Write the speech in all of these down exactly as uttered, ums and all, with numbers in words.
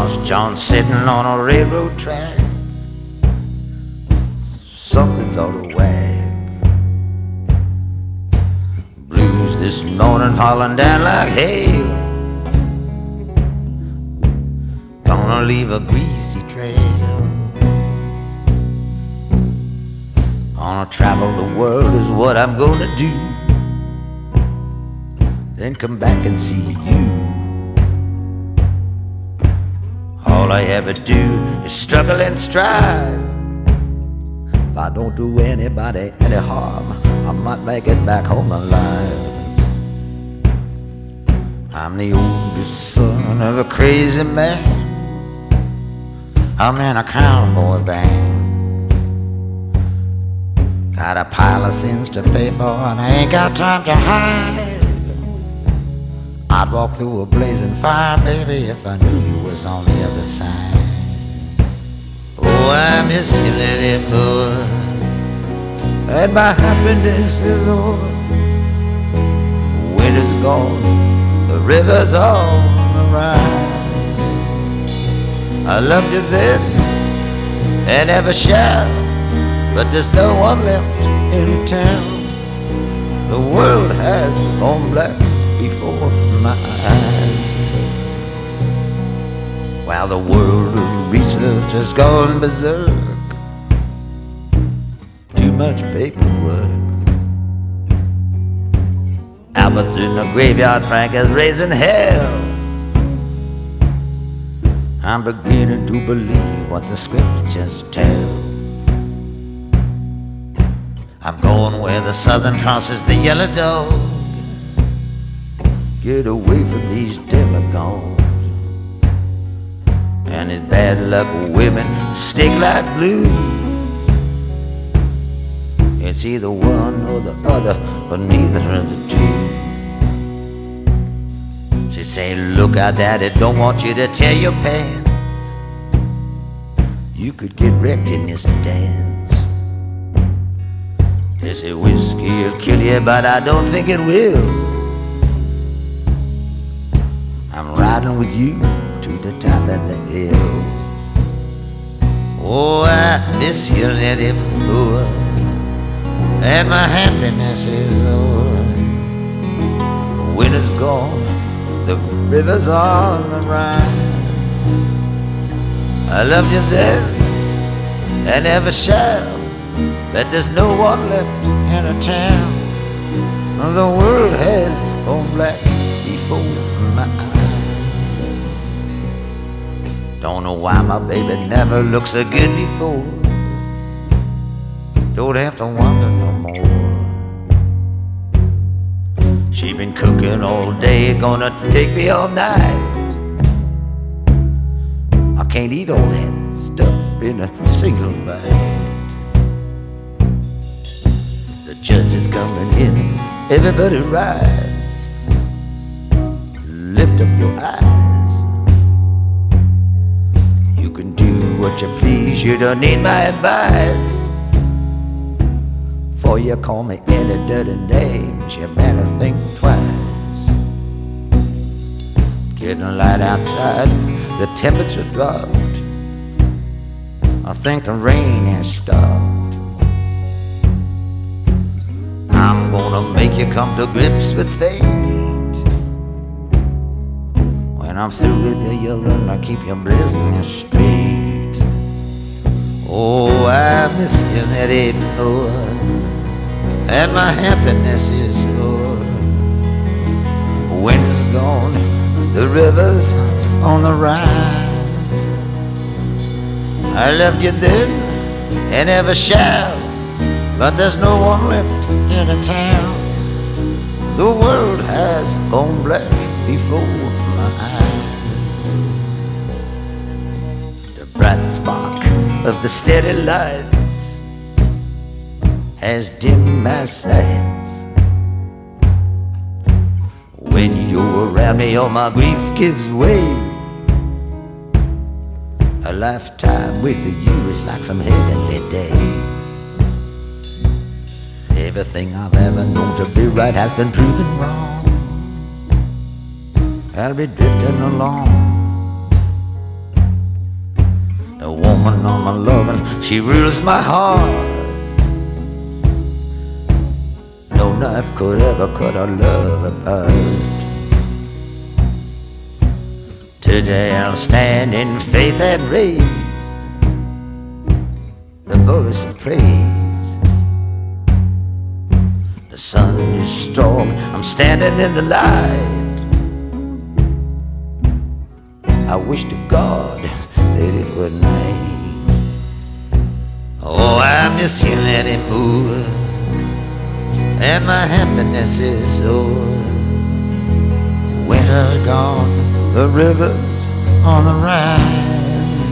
Lost John sitting on a railroad track. Something's out of whack. Blues this morning falling down like hail. Gonna leave a greasy trail. Gonna travel the world is what I'm gonna do. Then come back and see you. All I ever do is struggle and strive. If I don't do anybody any harm, I might make it back home alive. I'm the oldest son of a crazy man. I'm in a cowboy band. Got a pile of sins to pay for and I ain't got time to hide. I'd walk through a blazing fire, baby, if I knew you was on the other side. Oh, I miss you, little boy, and my happiness is over. The winter's gone, the river's on the rise. I loved you then, and ever shall, but there's no one left in town. The world has gone black before my eyes, while the world of research has gone berserk. Too much paperwork. Albert's in the graveyard, Frank is raising hell. I'm beginning to believe what the scriptures tell. I'm going where the Southern crosses the yellow dog. Get away from these demagogues and his bad luck women stick like glue. It's either one or the other, but neither of the two. She say, look out, Daddy, don't want you to tear your pants. You could get wrecked in this dance. They say whiskey'll kill you, but I don't think it will. I'm riding with you to the top of the hill. Oh, I miss you, little boy, and my happiness is over. The winter's gone, the river's on the rise. I loved you then, and ever shall, but there's no one left in a town. The world has gone black before my eyes. Don't know why my baby never looked so good before. Don't have to wonder no more. She been cooking all day, gonna take me all night. I can't eat all that stuff in a single bite. The judge is coming in, everybody rise. Lift up your eyes. You can do what you please, you don't need my advice. Before you call me any dirty names, you better think twice. Getting light outside, the temperature dropped. I think the rain has stopped. I'm gonna make you come to grips with fate. When I'm through with you, you'll learn to keep your business straight. Oh, I miss you, little boy, and my happiness is yours. Winter's gone, the river's on the rise. I loved you then, and ever shall, but there's no one left in a town. The world has gone black before my eyes. The bright spark of the steady lights has dimmed my sights. When you're around me, all my grief gives way. A lifetime with you is like some heavenly day. Everything I've ever known to be right has been proven wrong. I'll be drifting along The woman on my loving, she rules my heart. No knife could ever cut our love apart. Today I'll stand in faith and raise the voice of praise. The sun is strong, I'm standing in the light. I wish to God that it were night. Oh, I miss you, Letty Moore, and my happiness is o'er. Winter's gone, the river's on the rise.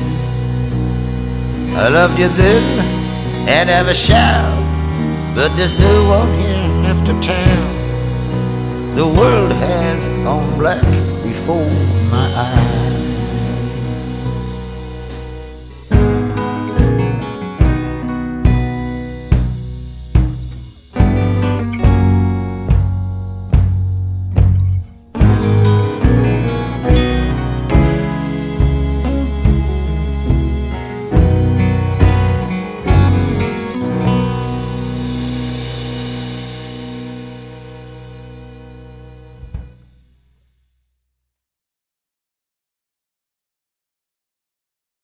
I loved you then and ever shall, but there's no one here left to tell. The world has gone black before my eyes.